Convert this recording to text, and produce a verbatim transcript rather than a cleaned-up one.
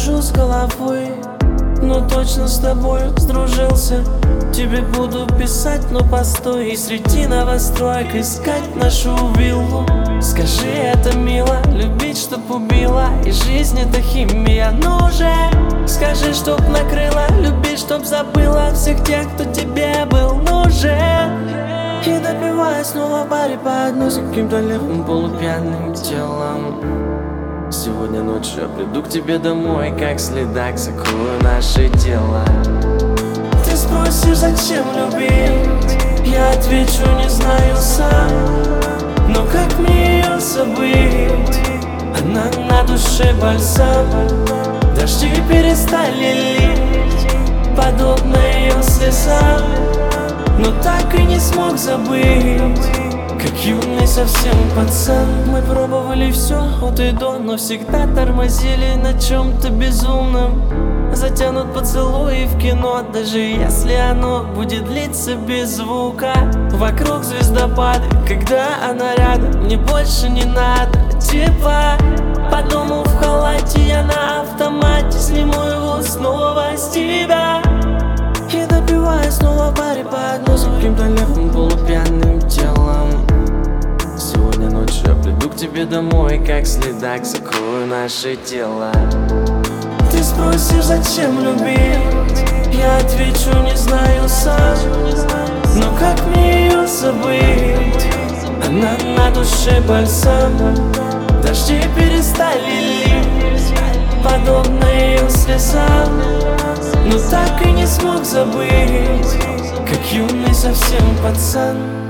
выхожу с головой, но точно с тобой сдружился. Тебе буду писать, но постой, и среди новостроек искать нашу виллу. Скажи, это мило, любить, чтоб убила, и жизнь это химия, ну же. Скажи, чтоб накрыла, любить, чтоб забыла всех тех, кто тебе был нужен. И допивая снова баре по одной с каким-то левым полупьяным телом. Сегодня ночью я приду к тебе домой, как следак закрою наше дело. Ты спросишь, зачем любить? Я отвечу, не знаю сам. Но как мне ее забыть? Она на душе бальзам. Дожди перестали лить, подобно ее слезам. Но так и не смог забыть, как юный совсем пацан. Мы пробовали все от и до, но всегда тормозили на чем-то безумном. Затянут поцелуи в кино, даже если оно будет длиться без звука. Вокруг звездопады, когда она рядом, мне больше не надо. Типа, по дому в халате я на автомате, сниму его снова с тебя. И допивая снова баре по одной с каким-то левым полупьяным телом. Сегодня ночью я приду к тебе домой, как следак закрою наше дело. Ты спросишь, зачем любить? Я отвечу, не знаю сам. Но как мне ее забыть? Она на душе бальзам. Дожди перестали лить, подобно ее слезам. Но так и не смог забыть, как юный совсем пацан.